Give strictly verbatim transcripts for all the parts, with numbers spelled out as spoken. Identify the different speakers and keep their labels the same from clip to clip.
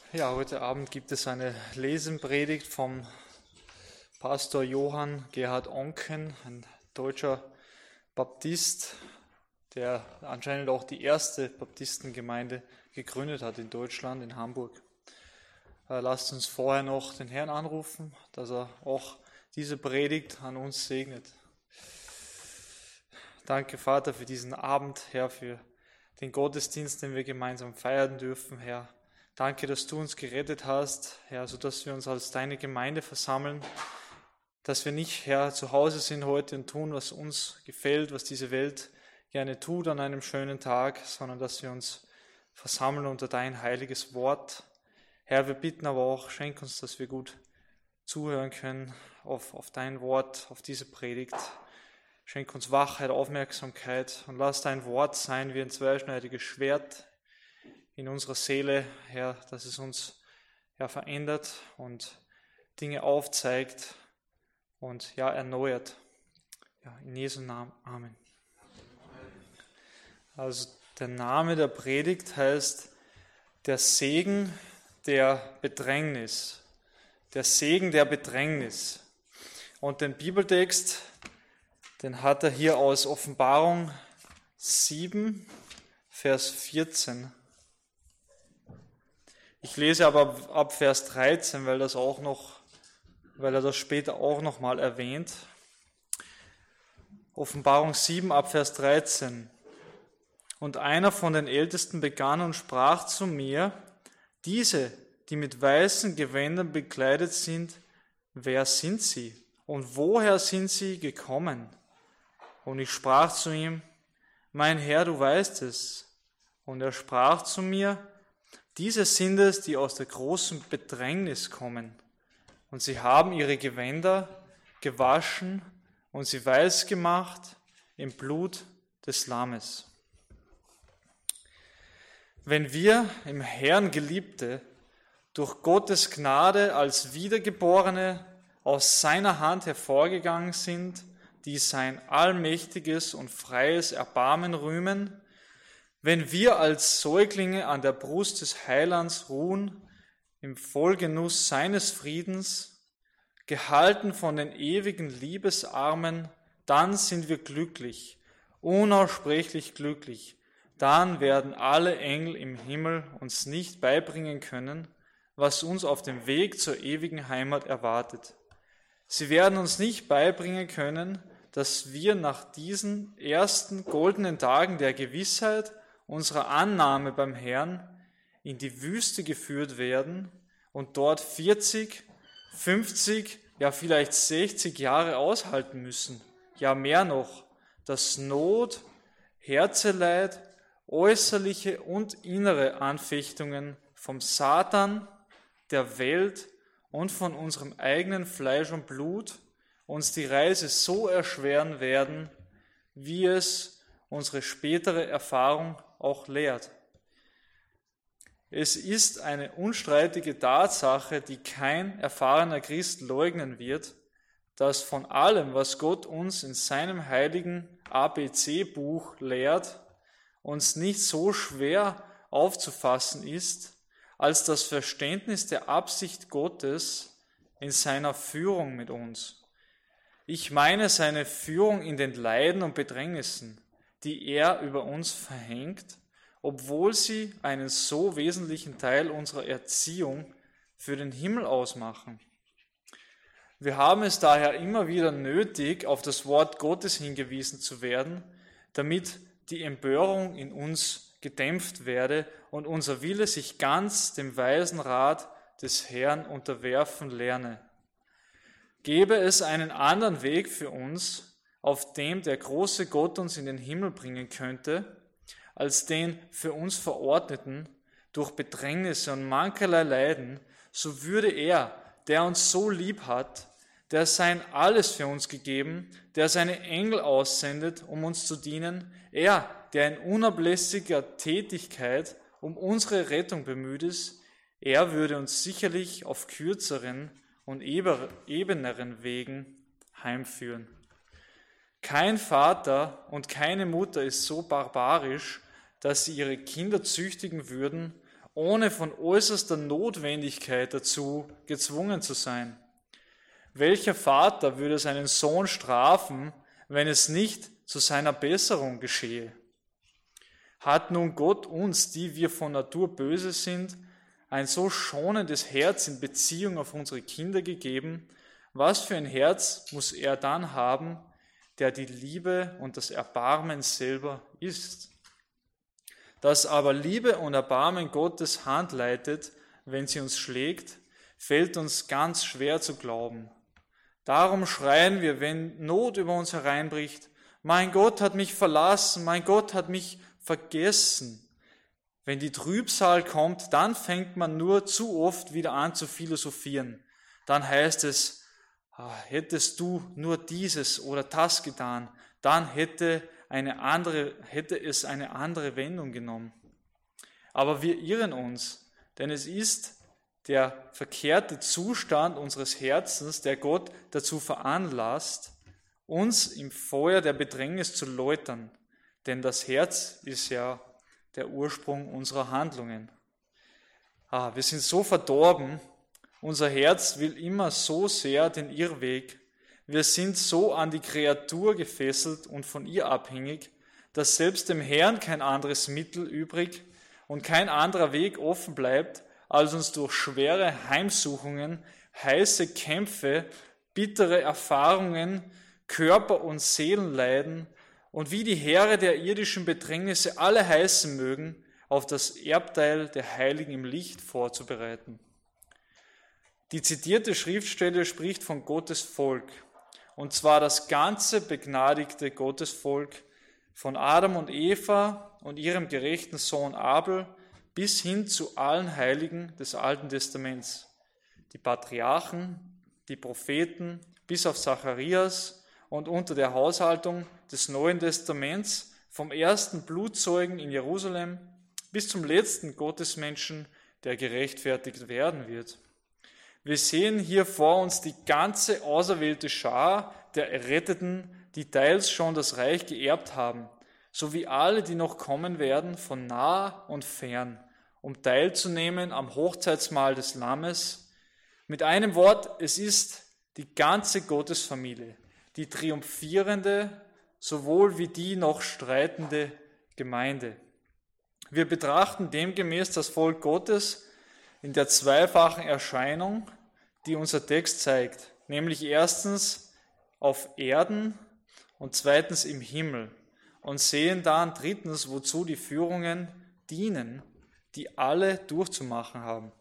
Speaker 1: Ja, heute Abend gibt es eine Lesenpredigt vom Pastor Johann Gerhard Oncken, ein deutscher Baptist, der anscheinend auch die erste Baptistengemeinde gegründet hat in Deutschland, in Hamburg. Lasst uns vorher noch den Herrn anrufen, dass er auch diese Predigt an uns segnet. Danke, Vater, für diesen Abend, Herr, für den Gottesdienst, den wir gemeinsam feiern dürfen, Herr. Danke, dass du uns gerettet hast, Herr, sodass wir uns als deine Gemeinde versammeln, dass wir nicht, Herr, zu Hause sind heute und tun, was uns gefällt, was diese Welt gerne tut an einem schönen Tag, sondern dass wir uns versammeln unter dein heiliges Wort. Herr, wir bitten aber auch, schenk uns, dass wir gut zuhören können auf, auf dein Wort, auf diese Predigt. Schenk uns Wachheit, Aufmerksamkeit und lass dein Wort sein wie ein zweischneidiges Schwert in unserer Seele, Herr, dass es uns ja, verändert und Dinge aufzeigt und ja, erneuert. Ja, in Jesu Namen. Amen. Also der Name der Predigt heißt der Segen der Bedrängnis. Der Segen der Bedrängnis. Und den Bibeltext, den hat er hier aus Offenbarung sieben, Vers vierzehn. Ich lese aber ab Vers dreizehn, weil das auch noch, weil er das später auch noch mal erwähnt. Offenbarung sieben, ab Vers dreizehn. Und einer von den Ältesten begann und sprach zu mir: Diese, die mit weißen Gewändern bekleidet sind, wer sind sie? Und woher sind sie gekommen? Und ich sprach zu ihm: Mein Herr, du weißt es. Und er sprach zu mir: Diese sind es, die aus der großen Bedrängnis kommen. Und sie haben ihre Gewänder gewaschen und sie weiß gemacht im Blut des Lammes. Wenn wir im Herrn Geliebte durch Gottes Gnade als Wiedergeborene aus seiner Hand hervorgegangen sind, die sein allmächtiges und freies Erbarmen rühmen, wenn wir als Säuglinge an der Brust des Heilands ruhen, im Vollgenuss seines Friedens, gehalten von den ewigen Liebesarmen, dann sind wir glücklich, unaussprechlich glücklich. Dann werden alle Engel im Himmel uns nicht beibringen können, was uns auf dem Weg zur ewigen Heimat erwartet. Sie werden uns nicht beibringen können, dass wir nach diesen ersten goldenen Tagen der Gewissheit unserer Annahme beim Herrn in die Wüste geführt werden und dort vierzig, fünfzig, ja vielleicht sechzig Jahre aushalten müssen, ja mehr noch, dass Not, Herzeleid, äußerliche und innere Anfechtungen vom Satan, der Welt und von unserem eigenen Fleisch und Blut uns die Reise so erschweren werden, wie es unsere spätere Erfahrung auch lehrt. Es ist eine unstreitige Tatsache, die kein erfahrener Christ leugnen wird, dass von allem, was Gott uns in seinem heiligen A B C-Buch lehrt, uns nicht so schwer aufzufassen ist, als das Verständnis der Absicht Gottes in seiner Führung mit uns. Ich meine seine Führung in den Leiden und Bedrängnissen, die er über uns verhängt, obwohl sie einen so wesentlichen Teil unserer Erziehung für den Himmel ausmachen. Wir haben es daher immer wieder nötig, auf das Wort Gottes hingewiesen zu werden, damit die Empörung in uns gedämpft werde und unser Wille sich ganz dem weisen Rat des Herrn unterwerfen lerne. Gäbe es einen anderen Weg für uns, auf dem der große Gott uns in den Himmel bringen könnte, als den für uns verordneten, durch Bedrängnisse und mancherlei Leiden, so würde er, der uns so lieb hat, der sein Alles für uns gegeben, der seine Engel aussendet, um uns zu dienen, er, der in unablässiger Tätigkeit um unsere Rettung bemüht ist, er würde uns sicherlich auf kürzeren und ebeneren Wegen heimführen. Kein Vater und keine Mutter ist so barbarisch, dass sie ihre Kinder züchtigen würden, ohne von äußerster Notwendigkeit dazu gezwungen zu sein. Welcher Vater würde seinen Sohn strafen, wenn es nicht zu seiner Besserung geschehe? Hat nun Gott uns, die wir von Natur böse sind, ein so schonendes Herz in Beziehung auf unsere Kinder gegeben? Was für ein Herz muss er dann haben, der die Liebe und das Erbarmen selber ist? Dass aber Liebe und Erbarmen Gottes Hand leitet, wenn sie uns schlägt, fällt uns ganz schwer zu glauben. Darum schreien wir, wenn Not über uns hereinbricht: Mein Gott hat mich verlassen, mein Gott hat mich vergessen. Wenn die Trübsal kommt, dann fängt man nur zu oft wieder an zu philosophieren. Dann heißt es: Hättest du nur dieses oder das getan, dann hätte eine andere, hätte es eine andere Wendung genommen. Aber wir irren uns, denn es ist der verkehrte Zustand unseres Herzens, der Gott dazu veranlasst, uns im Feuer der Bedrängnis zu läutern. Denn das Herz ist ja der Ursprung unserer Handlungen. Ah, wir sind so verdorben, unser Herz will immer so sehr den Irrweg. Wir sind so an die Kreatur gefesselt und von ihr abhängig, dass selbst dem Herrn kein anderes Mittel übrig und kein anderer Weg offen bleibt, als uns durch schwere Heimsuchungen, heiße Kämpfe, bittere Erfahrungen, Körper- und Seelenleiden und wie die Heere der irdischen Bedrängnisse alle heißen mögen, auf das Erbteil der Heiligen im Licht vorzubereiten. Die zitierte Schriftstelle spricht von Gottes Volk, und zwar das ganze begnadigte Gottesvolk von Adam und Eva und ihrem gerechten Sohn Abel bis hin zu allen Heiligen des Alten Testaments. Die Patriarchen, die Propheten, bis auf Zacharias und unter der Haushaltung des Neuen Testaments vom ersten Blutzeugen in Jerusalem bis zum letzten Gottesmenschen, der gerechtfertigt werden wird. Wir sehen hier vor uns die ganze auserwählte Schar der Erretteten, die teils schon das Reich geerbt haben, sowie alle, die noch kommen werden, von nah und fern, um teilzunehmen am Hochzeitsmahl des Lammes. Mit einem Wort, es ist die ganze Gottesfamilie, die triumphierende, sowohl wie die noch streitende Gemeinde. Wir betrachten demgemäß das Volk Gottes in der zweifachen Erscheinung, die unser Text zeigt, nämlich erstens auf Erden und zweitens im Himmel, und sehen dann drittens, wozu die Führungen dienen, die alle durchzumachen haben.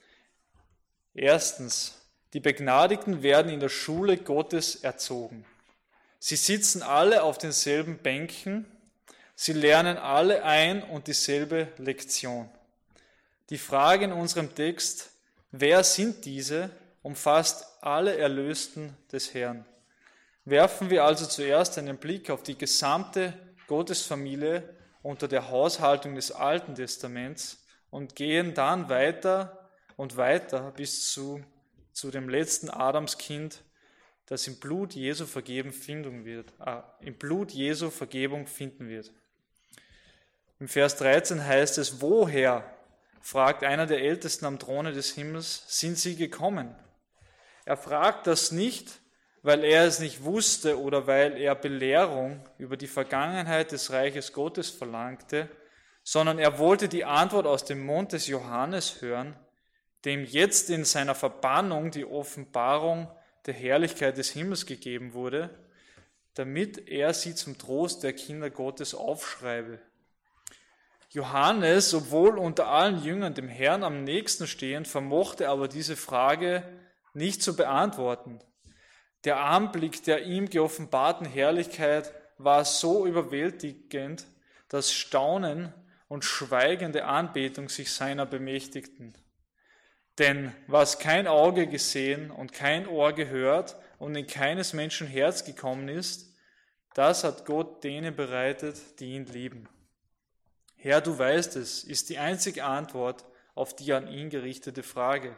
Speaker 1: Erstens, die Begnadigten werden in der Schule Gottes erzogen. Sie sitzen alle auf denselben Bänken, sie lernen alle ein und dieselbe Lektion. Die Frage in unserem Text, wer sind diese, umfasst alle Erlösten des Herrn. Werfen wir also zuerst einen Blick auf die gesamte Gottesfamilie unter der Haushaltung des Alten Testaments und gehen dann weiter und weiter bis zu, zu dem letzten Adamskind, das im Blut Jesu Vergebung finden wird. Äh, im Blut Jesu Vergebung finden wird. Im Vers dreizehn heißt es: Woher, fragt einer der Ältesten am Throne des Himmels, sind sie gekommen? Er fragt das nicht, weil er es nicht wusste oder weil er Belehrung über die Vergangenheit des Reiches Gottes verlangte, sondern er wollte die Antwort aus dem Mund des Johannes hören, dem jetzt in seiner Verbannung die Offenbarung der Herrlichkeit des Himmels gegeben wurde, damit er sie zum Trost der Kinder Gottes aufschreibe. Johannes, obwohl unter allen Jüngern dem Herrn am nächsten stehend, vermochte aber diese Frage nicht zu beantworten. Der Anblick der ihm geoffenbarten Herrlichkeit war so überwältigend, dass Staunen und schweigende Anbetung sich seiner bemächtigten. Denn was kein Auge gesehen und kein Ohr gehört und in keines Menschen Herz gekommen ist, das hat Gott denen bereitet, die ihn lieben. Herr, du weißt es, ist die einzige Antwort auf die an ihn gerichtete Frage.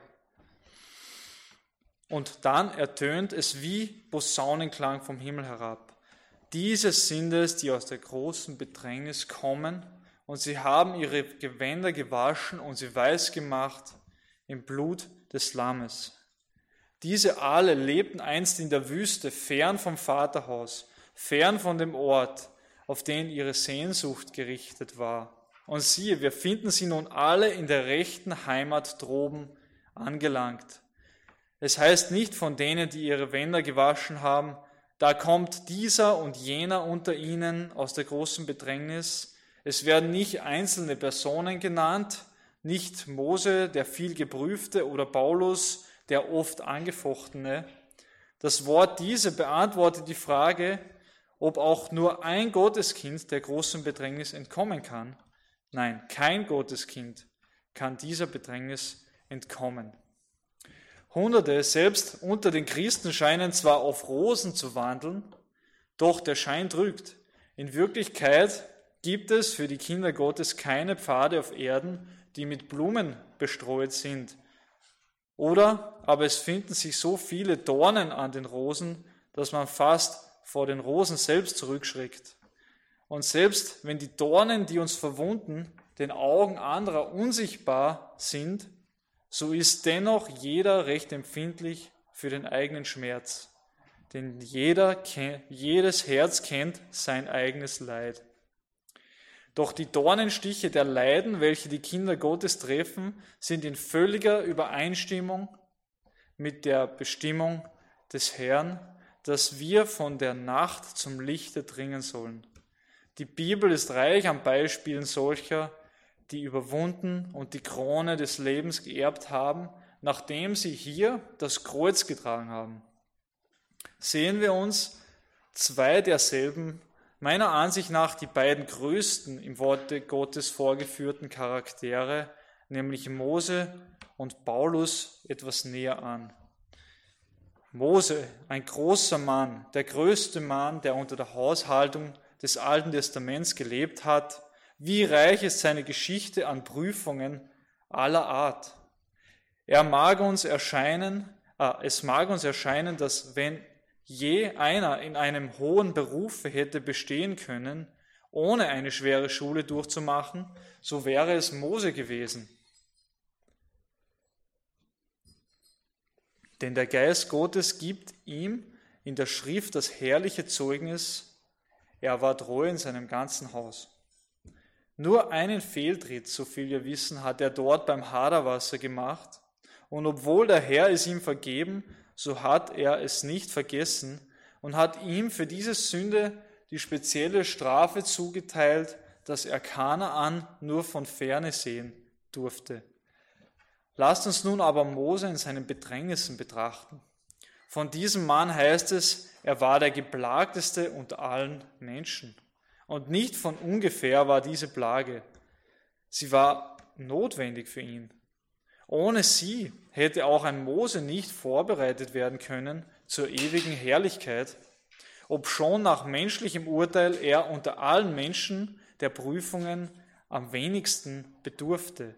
Speaker 1: Und dann ertönt es wie Posaunenklang vom Himmel herab. Diese sind es, die aus der großen Bedrängnis kommen und sie haben ihre Gewänder gewaschen und sie weiß gemacht im Blut des Lammes. Diese alle lebten einst in der Wüste, fern vom Vaterhaus, fern von dem Ort, auf den ihre Sehnsucht gerichtet war. Und siehe, wir finden sie nun alle in der rechten Heimat droben angelangt. Es heißt nicht von denen, die ihre Gewänder gewaschen haben, da kommt dieser und jener unter ihnen aus der großen Bedrängnis. Es werden nicht einzelne Personen genannt, nicht Mose, der viel geprüfte, oder Paulus, der oft angefochtene. Das Wort diese beantwortet die Frage, ob auch nur ein Gotteskind der großen Bedrängnis entkommen kann. Nein, kein Gotteskind kann dieser Bedrängnis entkommen. Hunderte, selbst unter den Christen, scheinen zwar auf Rosen zu wandeln, doch der Schein trügt. In Wirklichkeit gibt es für die Kinder Gottes keine Pfade auf Erden, die mit Blumen bestreut sind. Oder aber es finden sich so viele Dornen an den Rosen, dass man fast vor den Rosen selbst zurückschreckt. Und selbst wenn die Dornen, die uns verwunden, den Augen anderer unsichtbar sind, so ist dennoch jeder recht empfindlich für den eigenen Schmerz. Denn jeder, jedes Herz kennt sein eigenes Leid. Doch die Dornenstiche der Leiden, welche die Kinder Gottes treffen, sind in völliger Übereinstimmung mit der Bestimmung des Herrn, dass wir von der Nacht zum Lichte dringen sollen. Die Bibel ist reich an Beispielen solcher, die überwunden und die Krone des Lebens geerbt haben, nachdem sie hier das Kreuz getragen haben. Sehen wir uns zwei derselben, meiner Ansicht nach die beiden größten im Worte Gottes vorgeführten Charaktere, nämlich Mose und Paulus, etwas näher an. Mose, ein großer Mann, der größte Mann, der unter der Haushaltung des Alten Testaments gelebt hat. Wie reich ist seine Geschichte an Prüfungen aller Art. Er mag uns erscheinen, äh, es mag uns erscheinen, dass wenn je einer in einem hohen Beruf hätte bestehen können, ohne eine schwere Schule durchzumachen, so wäre es Mose gewesen. Denn der Geist Gottes gibt ihm in der Schrift das herrliche Zeugnis, er war treu in seinem ganzen Haus. Nur einen Fehltritt, so viel wir wissen, hat er dort beim Haderwasser gemacht. Und obwohl der Herr es ihm vergeben, so hat er es nicht vergessen und hat ihm für diese Sünde die spezielle Strafe zugeteilt, dass er Kanaan nur von Ferne sehen durfte. Lasst uns nun aber Mose in seinen Bedrängnissen betrachten. Von diesem Mann heißt es, er war der geplagteste unter allen Menschen. Und nicht von ungefähr war diese Plage. Sie war notwendig für ihn. Ohne sie hätte auch ein Mose nicht vorbereitet werden können zur ewigen Herrlichkeit, obschon nach menschlichem Urteil er unter allen Menschen der Prüfungen am wenigsten bedurfte.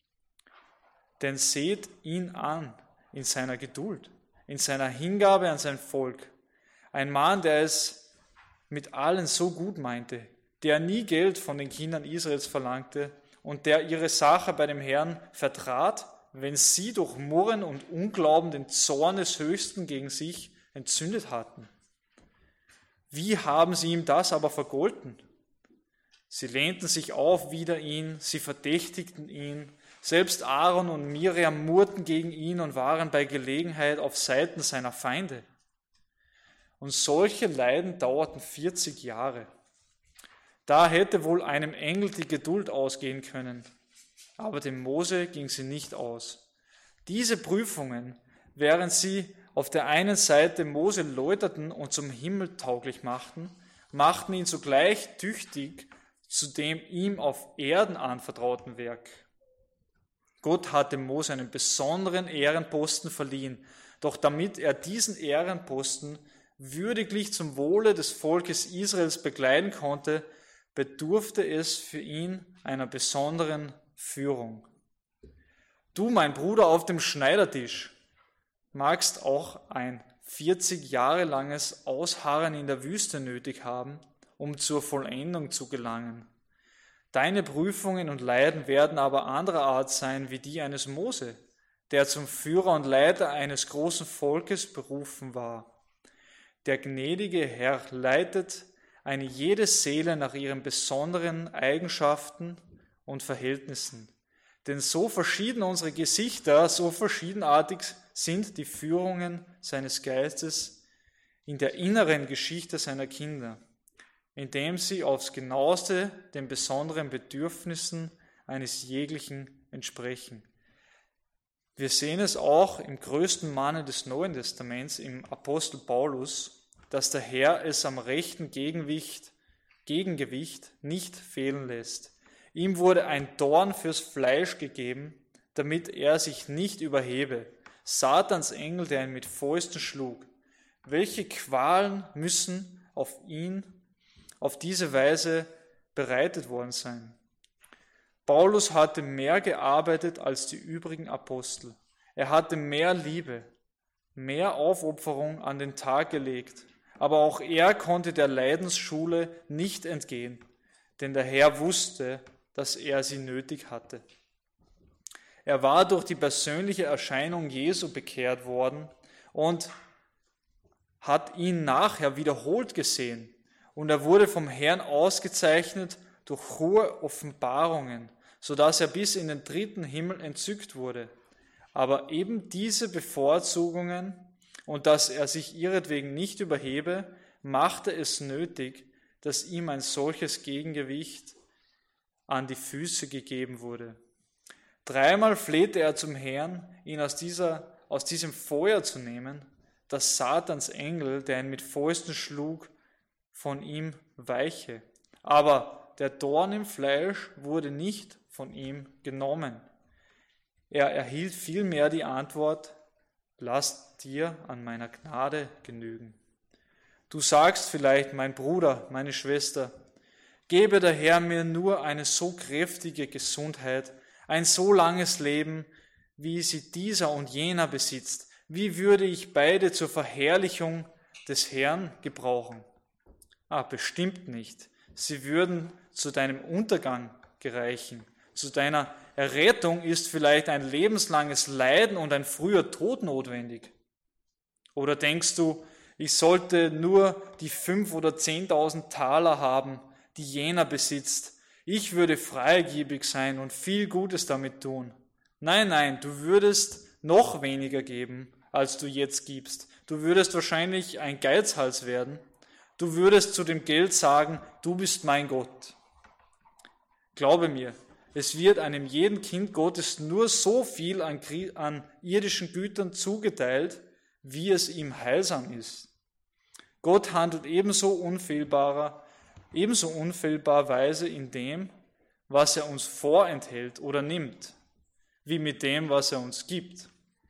Speaker 1: Denn seht ihn an in seiner Geduld, in seiner Hingabe an sein Volk. Ein Mann, der es mit allen so gut meinte, der nie Geld von den Kindern Israels verlangte und der ihre Sache bei dem Herrn vertrat, wenn sie durch Murren und Unglauben den Zorn des Höchsten gegen sich entzündet hatten. Wie haben sie ihm das aber vergolten? Sie lehnten sich auf wider ihn, sie verdächtigten ihn, selbst Aaron und Miriam murrten gegen ihn und waren bei Gelegenheit auf Seiten seiner Feinde. Und solche Leiden dauerten vierzig Jahre. Da hätte wohl einem Engel die Geduld ausgehen können, aber dem Mose ging sie nicht aus. Diese Prüfungen, während sie auf der einen Seite Mose läuterten und zum Himmel tauglich machten, machten ihn zugleich tüchtig zu dem ihm auf Erden anvertrauten Werk. Gott hatte Mose einen besonderen Ehrenposten verliehen, doch damit er diesen Ehrenposten würdiglich zum Wohle des Volkes Israels begleiten konnte, bedurfte es für ihn einer besonderen Führung. Du, mein Bruder auf dem Schneidertisch, magst auch ein vierzig Jahre langes Ausharren in der Wüste nötig haben, um zur Vollendung zu gelangen. Deine Prüfungen und Leiden werden aber anderer Art sein wie die eines Mose, der zum Führer und Leiter eines großen Volkes berufen war. Der gnädige Herr leitet eine jede Seele nach ihren besonderen Eigenschaften und Verhältnissen. Denn so verschieden unsere Gesichter, so verschiedenartig sind die Führungen seines Geistes in der inneren Geschichte seiner Kinder, indem sie aufs Genaueste den besonderen Bedürfnissen eines jeglichen entsprechen. Wir sehen es auch im größten Manne des Neuen Testaments, im Apostel Paulus, dass der Herr es am rechten Gegengewicht, Gegengewicht nicht fehlen lässt. Ihm wurde ein Dorn fürs Fleisch gegeben, damit er sich nicht überhebe. Satans Engel, der ihn mit Fäusten schlug. Welche Qualen müssen auf ihn auf diese Weise bereitet worden sein? Paulus hatte mehr gearbeitet als die übrigen Apostel. Er hatte mehr Liebe, mehr Aufopferung an den Tag gelegt. Aber auch er konnte der Leidensschule nicht entgehen, denn der Herr wusste, dass er sie nötig hatte. Er war durch die persönliche Erscheinung Jesu bekehrt worden und hat ihn nachher wiederholt gesehen. Und er wurde vom Herrn ausgezeichnet durch hohe Offenbarungen, sodass er bis in den dritten Himmel entzückt wurde. Aber eben diese Bevorzugungen und dass er sich ihretwegen nicht überhebe, machte es nötig, dass ihm ein solches Gegengewicht an die Füße gegeben wurde. Dreimal flehte er zum Herrn, ihn aus, dieser, aus diesem Feuer zu nehmen, dass Satans Engel, der ihn mit Fäusten schlug, von ihm weiche. Aber der Dorn im Fleisch wurde nicht von ihm genommen. Er erhielt vielmehr die Antwort: Lass dir an meiner Gnade genügen. Du sagst vielleicht, mein Bruder, meine Schwester, gebe der Herr mir nur eine so kräftige Gesundheit, ein so langes Leben, wie sie dieser und jener besitzt. Wie würde ich beide zur Verherrlichung des Herrn gebrauchen? Ah, bestimmt nicht. Sie würden zu deinem Untergang gereichen. Zu deiner Errettung ist vielleicht ein lebenslanges Leiden und ein früher Tod notwendig. Oder denkst du, ich sollte nur die fünf oder zehntausend Taler haben, die jener besitzt? Ich würde freigebig sein und viel Gutes damit tun. Nein, nein, du würdest noch weniger geben, als du jetzt gibst. Du würdest wahrscheinlich ein Geizhals werden. Du würdest zu dem Geld sagen, du bist mein Gott. Glaube mir, es wird einem jeden Kind Gottes nur so viel an, an irdischen Gütern zugeteilt, wie es ihm heilsam ist. Gott handelt ebenso unfehlbarer, ebenso unfehlbarweise in dem, was er uns vorenthält oder nimmt, wie mit dem, was er uns gibt.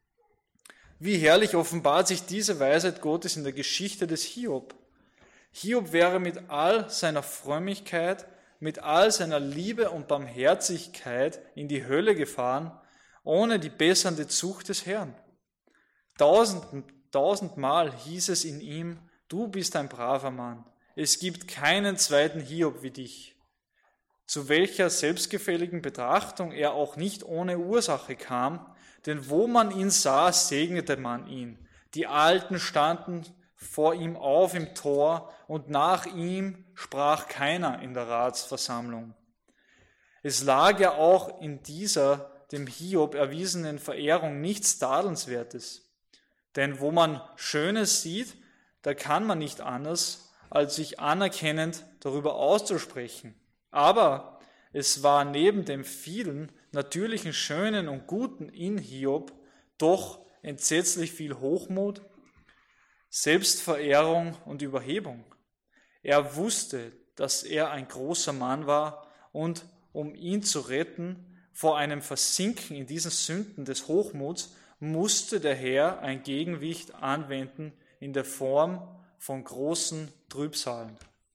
Speaker 1: Wie herrlich offenbart sich diese Weisheit Gottes in der Geschichte des Hiob. Hiob wäre mit all seiner Frömmigkeit, mit all seiner Liebe und Barmherzigkeit in die Hölle gefahren, ohne die bessernde Zucht des Herrn. Tausend, tausendmal hieß es in ihm, du bist ein braver Mann. Es gibt keinen zweiten Hiob wie dich. Zu welcher selbstgefälligen Betrachtung er auch nicht ohne Ursache kam, denn wo man ihn sah, segnete man ihn. Die Alten standen vor ihm auf im Tor und nach ihm sprach keiner in der Ratsversammlung. Es lag ja auch in dieser dem Hiob erwiesenen Verehrung nichts Tadelnswertes. Denn wo man Schönes sieht, da kann man nicht anders, als sich anerkennend darüber auszusprechen. Aber es war neben dem vielen natürlichen Schönen und Guten in Hiob doch entsetzlich viel Hochmut, Selbstverehrung und Überhebung. Er wusste, dass er ein großer Mann war und um ihn zu retten vor einem Versinken in diesen Sünden des Hochmuts, musste der Herr ein Gegengewicht anwenden in der Form von großen Trübsalen.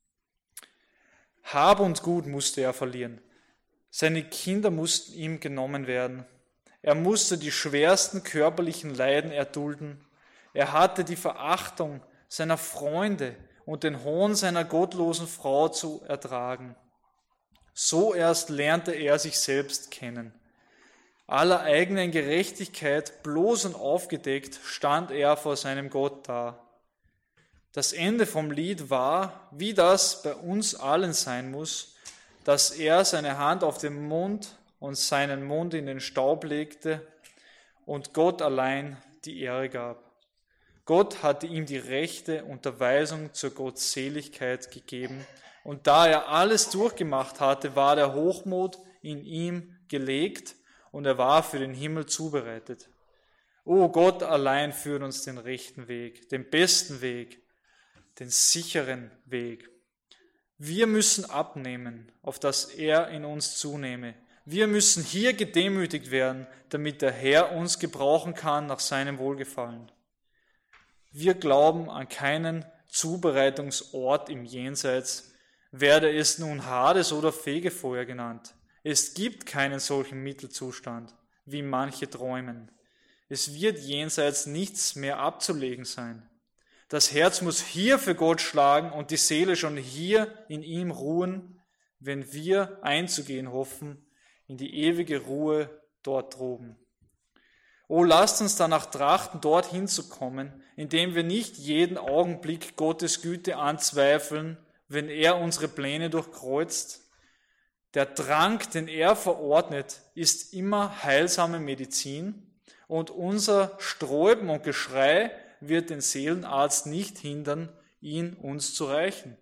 Speaker 1: Hab und Gut musste er verlieren. Seine Kinder mussten ihm genommen werden. Er musste die schwersten körperlichen Leiden erdulden. Er hatte die Verachtung seiner Freunde und den Hohn seiner gottlosen Frau zu ertragen. So erst lernte er sich selbst kennen. Aller eigenen Gerechtigkeit bloß und aufgedeckt stand er vor seinem Gott da. Das Ende vom Lied war, wie das bei uns allen sein muss, dass er seine Hand auf den Mund und seinen Mund in den Staub legte und Gott allein die Ehre gab. Gott hatte ihm die rechte Unterweisung zur Gottseligkeit gegeben, und da er alles durchgemacht hatte, war der Hochmut in ihm gelegt und er war für den Himmel zubereitet. O Gott allein führt uns den rechten Weg, den besten Weg, den sicheren Weg. Wir müssen abnehmen, auf dass er in uns zunehme. Wir müssen hier gedemütigt werden, damit der Herr uns gebrauchen kann nach seinem Wohlgefallen. Wir glauben an keinen Zubereitungsort im Jenseits, werde es nun Hades oder Fegefeuer genannt. Es gibt keinen solchen Mittelzustand, wie manche träumen. Es wird jenseits nichts mehr abzulegen sein. Das Herz muss hier für Gott schlagen und die Seele schon hier in ihm ruhen, wenn wir einzugehen hoffen in die ewige Ruhe dort droben. O lasst uns danach trachten, dorthin zu kommen, indem wir nicht jeden Augenblick Gottes Güte anzweifeln, wenn er unsere Pläne durchkreuzt. Der Trank, den er verordnet, ist immer heilsame Medizin und unser Sträuben und Geschrei wird den Seelenarzt nicht hindern, ihn uns zu reichen.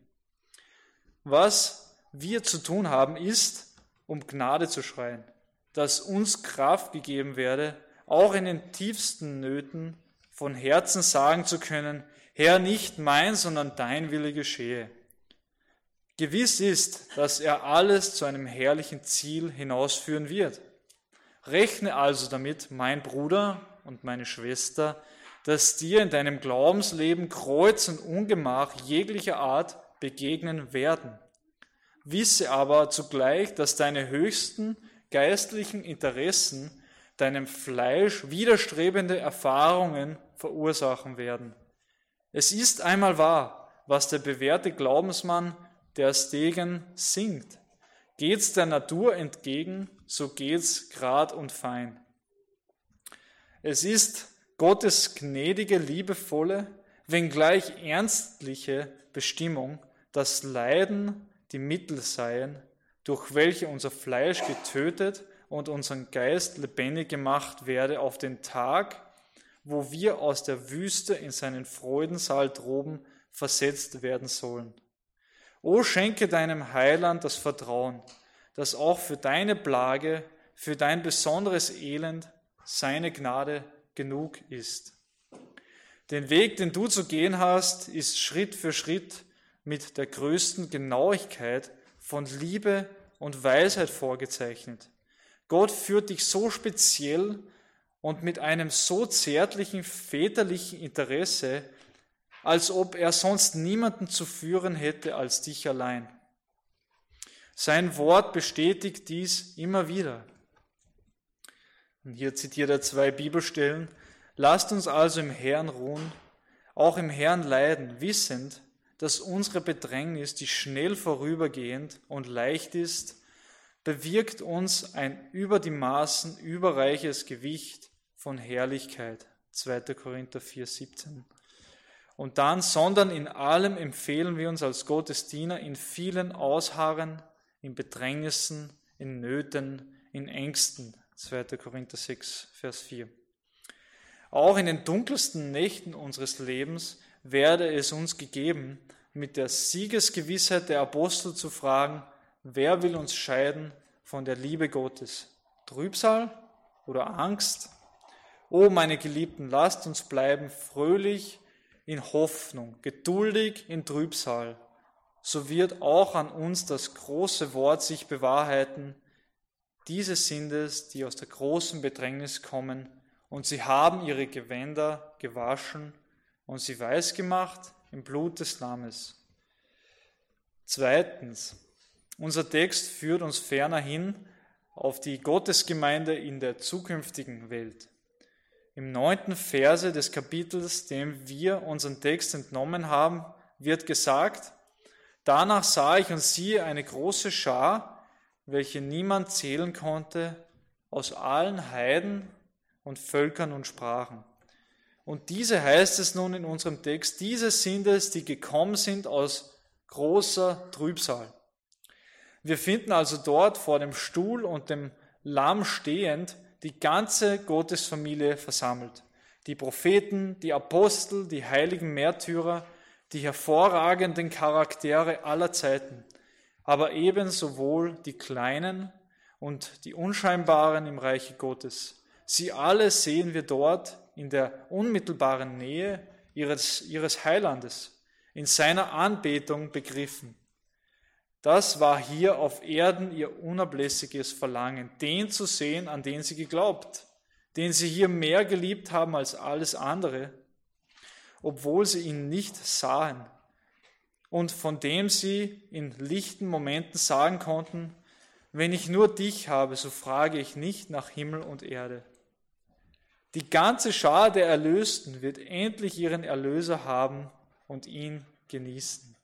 Speaker 1: Was wir zu tun haben, ist, um Gnade zu schreien, dass uns Kraft gegeben werde, auch in den tiefsten Nöten von Herzen sagen zu können, Herr, nicht mein, sondern dein Wille geschehe. Gewiss ist, dass er alles zu einem herrlichen Ziel hinausführen wird. Rechne also damit, mein Bruder und meine Schwester, dass dir in deinem Glaubensleben Kreuz und Ungemach jeglicher Art begegnen werden. Wisse aber zugleich, dass deine höchsten geistlichen Interessen deinem Fleisch widerstrebende Erfahrungen verursachen werden. Es ist einmal wahr, was der bewährte Glaubensmann der Stegen singt. Geht's der Natur entgegen, so geht's grad und fein. Es ist Gottes gnädige, liebevolle, wenngleich ernstliche Bestimmung, dass Leiden die Mittel seien, durch welche unser Fleisch getötet und unseren Geist lebendig gemacht werde auf den Tag, wo wir aus der Wüste in seinen Freudensaal droben versetzt werden sollen. O schenke deinem Heiland das Vertrauen, dass auch für deine Plage, für dein besonderes Elend seine Gnade genug ist. Den Weg, den du zu gehen hast, ist Schritt für Schritt mit der größten Genauigkeit von Liebe und Weisheit vorgezeichnet. Gott führt dich so speziell und mit einem so zärtlichen, väterlichen Interesse, als ob er sonst niemanden zu führen hätte als dich allein. Sein Wort bestätigt dies immer wieder. Und hier zitiert er zwei Bibelstellen. Lasst uns also im Herrn ruhen, auch im Herrn leiden, wissend, dass unsere Bedrängnis, die schnell vorübergehend und leicht ist, bewirkt uns ein über die Maßen überreiches Gewicht von Herrlichkeit. zweiter Korinther vier, siebzehn. Und dann, sondern in allem empfehlen wir uns als Gottes Diener in vielen Ausharren, in Bedrängnissen, in Nöten, in Ängsten. zweiter Korinther sechs, Vers vier. Auch in den dunkelsten Nächten unseres Lebens werde es uns gegeben, mit der Siegesgewissheit der Apostel zu fragen, wer will uns scheiden von der Liebe Gottes? Trübsal oder Angst? O meine Geliebten, lasst uns bleiben fröhlich in Hoffnung, geduldig in Trübsal. So wird auch an uns das große Wort sich bewahrheiten. Diese sind es, die aus der großen Bedrängnis kommen, und sie haben ihre Gewänder gewaschen und sie weiß gemacht im Blut des Lammes. Zweitens, unser Text führt uns ferner hin auf die Gottesgemeinde in der zukünftigen Welt. Im neunten Verse des Kapitels, dem wir unseren Text entnommen haben, wird gesagt, danach sah ich und siehe eine große Schar, welche niemand zählen konnte, aus allen Heiden und Völkern und Sprachen. Und diese heißt es nun in unserem Text, diese sind es, die gekommen sind aus großer Trübsal. Wir finden also dort vor dem Stuhl und dem Lamm stehend die ganze Gottesfamilie versammelt. Die Propheten, die Apostel, die heiligen Märtyrer, die hervorragenden Charaktere aller Zeiten, aber ebenso wohl die Kleinen und die Unscheinbaren im Reiche Gottes. Sie alle sehen wir dort in der unmittelbaren Nähe ihres, ihres Heilandes, in seiner Anbetung begriffen. Das war hier auf Erden ihr unablässiges Verlangen, den zu sehen, an den sie geglaubt, den sie hier mehr geliebt haben als alles andere, obwohl sie ihn nicht sahen und von dem sie in lichten Momenten sagen konnten, wenn ich nur dich habe, so frage ich nicht nach Himmel und Erde. Die ganze Schar der Erlösten wird endlich ihren Erlöser haben und ihn genießen.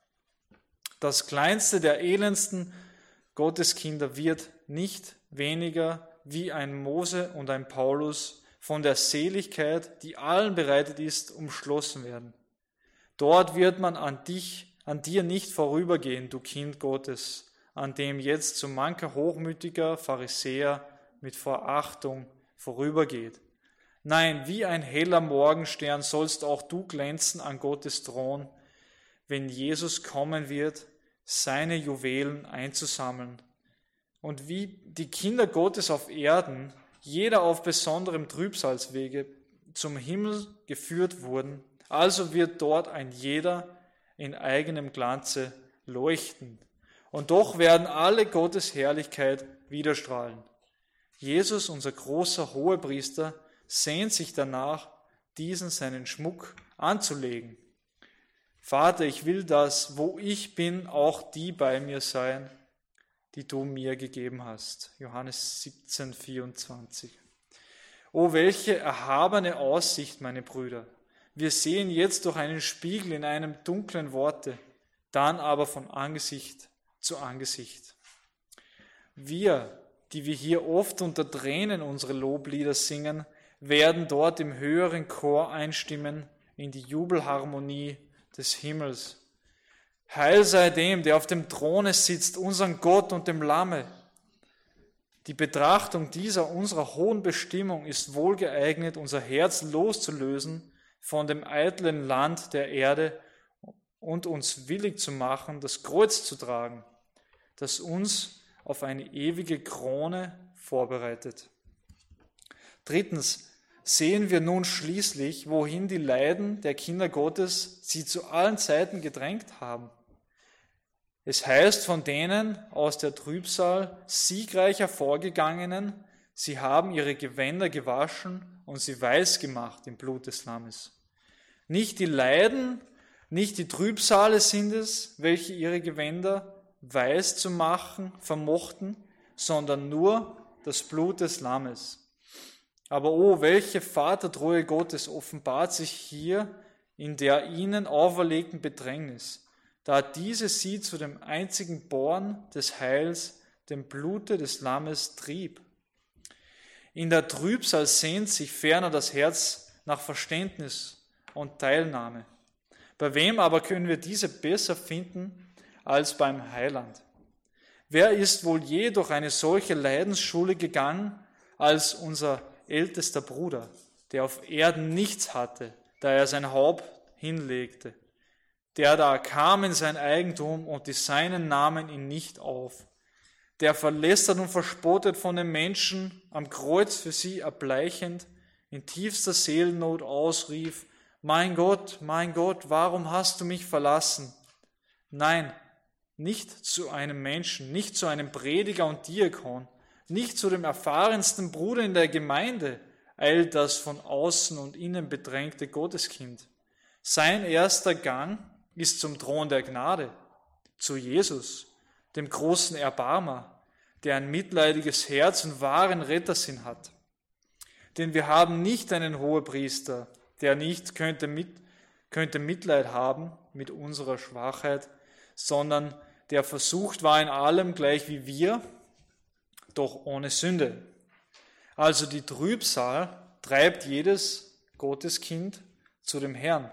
Speaker 1: Das kleinste der elendsten Gotteskinder wird nicht weniger wie ein Mose und ein Paulus von der Seligkeit, die allen bereitet ist, umschlossen werden. Dort wird man an dich, an dir nicht vorübergehen, du Kind Gottes, an dem jetzt so mancher hochmütiger Pharisäer mit Verachtung vorübergeht. Nein, wie ein heller Morgenstern sollst auch du glänzen an Gottes Thron, wenn Jesus kommen wird, seine Juwelen einzusammeln. Und wie die Kinder Gottes auf Erden, jeder auf besonderem Trübsalswege, zum Himmel geführt wurden, also wird dort ein jeder in eigenem Glanze leuchten. Und doch werden alle Gottes Herrlichkeit widerstrahlen. Jesus, unser großer Hohepriester, sehnt sich danach, diesen seinen Schmuck anzulegen. Vater, ich will, dass, wo ich bin, auch die bei mir seien, die du mir gegeben hast. Johannes siebzehn, vierundzwanzig. O, welche erhabene Aussicht, meine Brüder! Wir sehen jetzt durch einen Spiegel in einem dunklen Worte, dann aber von Angesicht zu Angesicht. Wir, die wir hier oft unter Tränen unsere Loblieder singen, werden dort im höheren Chor einstimmen in die Jubelharmonie des Himmels. Heil sei dem, der auf dem Throne sitzt, unseren Gott und dem Lamme. Die Betrachtung dieser unserer hohen Bestimmung ist wohl geeignet, unser Herz loszulösen von dem eitlen Land der Erde und uns willig zu machen, das Kreuz zu tragen, das uns auf eine ewige Krone vorbereitet. Drittens sehen wir nun schließlich, wohin die Leiden der Kinder Gottes sie zu allen Zeiten gedrängt haben. Es heißt von denen aus der Trübsal siegreich hervorgegangenen, sie haben ihre Gewänder gewaschen und sie weiß gemacht im Blut des Lammes. Nicht die Leiden, nicht die Trübsale sind es, welche ihre Gewänder weiß zu machen vermochten, sondern nur das Blut des Lammes. Aber oh, welche Vatertreue Gottes offenbart sich hier in der ihnen auferlegten Bedrängnis, da diese sie zu dem einzigen Born des Heils, dem Blute des Lammes, trieb. In der Trübsal sehnt sich ferner das Herz nach Verständnis und Teilnahme. Bei wem aber können wir diese besser finden als beim Heiland? Wer ist wohl je durch eine solche Leidensschule gegangen als unser ältester Bruder, der auf Erden nichts hatte, da er sein Haupt hinlegte, der da kam in sein Eigentum und die Seinen nahmen ihn nicht auf, der verlästert und verspottet von den Menschen, am Kreuz für sie erbleichend, in tiefster Seelennot ausrief, mein Gott, mein Gott, warum hast du mich verlassen? Nein, nicht zu einem Menschen, nicht zu einem Prediger und Diakon, nicht zu dem erfahrensten Bruder in der Gemeinde eilt das von außen und innen bedrängte Gotteskind. Sein erster Gang ist zum Thron der Gnade, zu Jesus, dem großen Erbarmer, der ein mitleidiges Herz und wahren Rettersinn hat. Denn wir haben nicht einen Hohepriester, der nicht könnte, mit, könnte Mitleid haben mit unserer Schwachheit, sondern der versucht war in allem gleich wie wir, doch ohne Sünde. Also die Trübsal treibt jedes Gotteskind zu dem Herrn.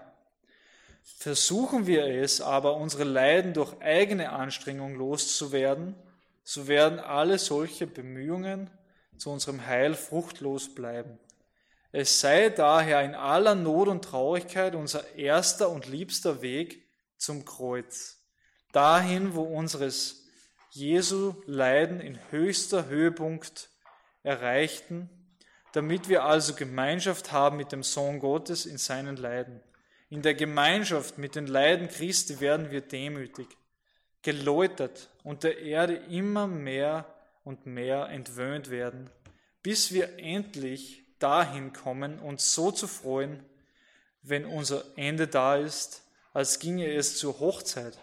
Speaker 1: Versuchen wir es aber, unsere Leiden durch eigene Anstrengung loszuwerden, so werden alle solche Bemühungen zu unserem Heil fruchtlos bleiben. Es sei daher in aller Not und Traurigkeit unser erster und liebster Weg zum Kreuz, dahin, wo unseres Jesu Leiden in höchster Höhepunkt erreichten, damit wir also Gemeinschaft haben mit dem Sohn Gottes in seinen Leiden. In der Gemeinschaft mit den Leiden Christi werden wir demütig, geläutert und der Erde immer mehr und mehr entwöhnt werden, bis wir endlich dahin kommen, uns so zu freuen, wenn unser Ende da ist, als ginge es zur Hochzeit.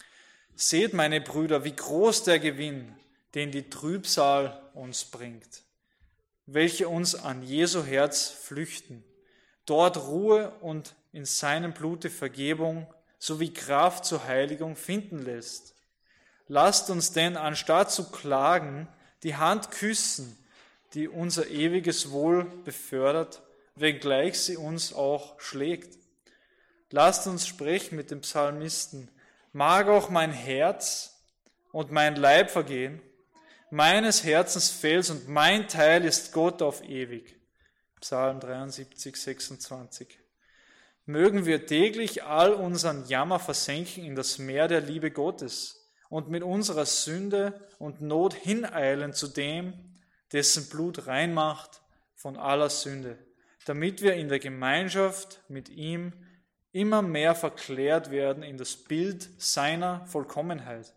Speaker 1: Seht, meine Brüder, wie groß der Gewinn, den die Trübsal uns bringt, welche uns an Jesu Herz flüchten, dort Ruhe und in seinem Blute Vergebung sowie Kraft zur Heiligung finden lässt. Lasst uns denn, anstatt zu klagen, die Hand küssen, die unser ewiges Wohl befördert, wenngleich sie uns auch schlägt. Lasst uns sprechen mit dem Psalmisten: Mag auch mein Herz und mein Leib vergehen, meines Herzens Fels und mein Teil ist Gott auf ewig. Psalm dreiundsiebzig, sechsundzwanzig. Mögen wir täglich all unseren Jammer versenken in das Meer der Liebe Gottes und mit unserer Sünde und Not hineilen zu dem, dessen Blut rein macht von aller Sünde, damit wir in der Gemeinschaft mit ihm immer mehr verklärt werden in das Bild seiner Vollkommenheit.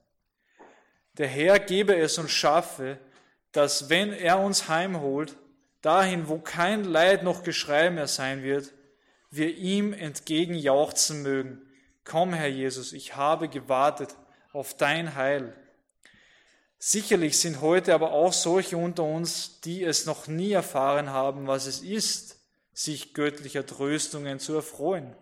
Speaker 1: Der Herr gebe es und schaffe, dass, wenn er uns heimholt, dahin, wo kein Leid noch Geschrei mehr sein wird, wir ihm entgegenjauchzen mögen: Komm, Herr Jesus, ich habe gewartet auf dein Heil. Sicherlich sind heute aber auch solche unter uns, die es noch nie erfahren haben, was es ist, sich göttlicher Tröstungen zu erfreuen.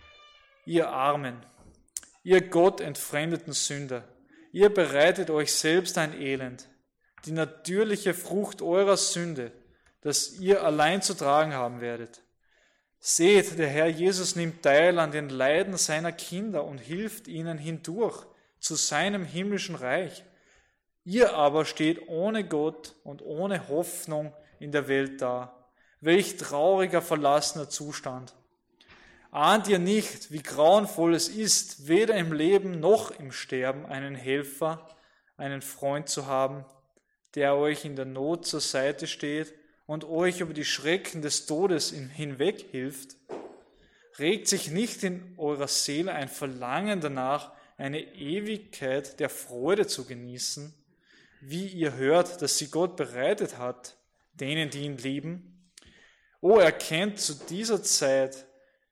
Speaker 1: Ihr Armen, ihr Gott entfremdeten Sünder, ihr bereitet euch selbst ein Elend, die natürliche Frucht eurer Sünde, das ihr allein zu tragen haben werdet. Seht, der Herr Jesus nimmt teil an den Leiden seiner Kinder und hilft ihnen hindurch zu seinem himmlischen Reich. Ihr aber steht ohne Gott und ohne Hoffnung in der Welt da. Welch trauriger, verlassener Zustand. Ahnt ihr nicht, wie grauenvoll es ist, weder im Leben noch im Sterben einen Helfer, einen Freund zu haben, der euch in der Not zur Seite steht und euch über die Schrecken des Todes hinweg hilft? Regt sich nicht in eurer Seele ein Verlangen danach, eine Ewigkeit der Freude zu genießen, wie ihr hört, dass sie Gott bereitet hat, denen, die ihn lieben? O, erkennt zu dieser Zeit,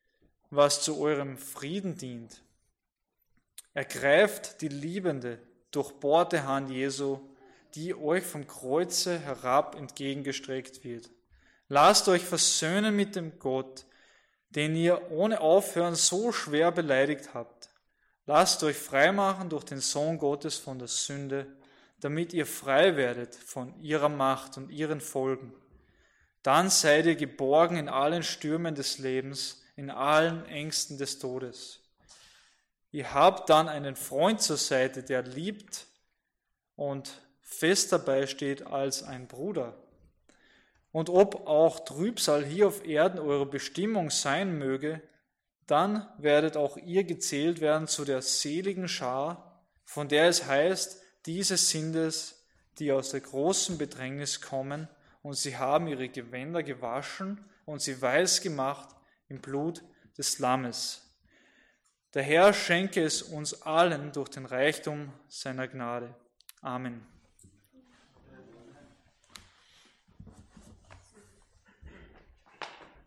Speaker 1: was zu eurem Frieden dient. Ergreift die liebende, durchbohrte Hand Jesu, die euch vom Kreuze herab entgegengestreckt wird. Lasst euch versöhnen mit dem Gott, den ihr ohne Aufhören so schwer beleidigt habt. Lasst euch freimachen durch den Sohn Gottes von der Sünde, damit ihr frei werdet von ihrer Macht und ihren Folgen. Dann seid ihr geborgen in allen Stürmen des Lebens, in allen Ängsten des Todes. Ihr habt dann einen Freund zur Seite, der liebt und fest dabei steht als ein Bruder. Und ob auch Trübsal hier auf Erden eure Bestimmung sein möge, dann werdet auch ihr gezählt werden zu der seligen Schar, von der es heißt, diese sind es, die aus der großen Bedrängnis kommen, und sie haben ihre Gewänder gewaschen und sie weiß gemacht im Blut des Lammes. Der Herr schenke es uns allen durch den Reichtum seiner Gnade. Amen.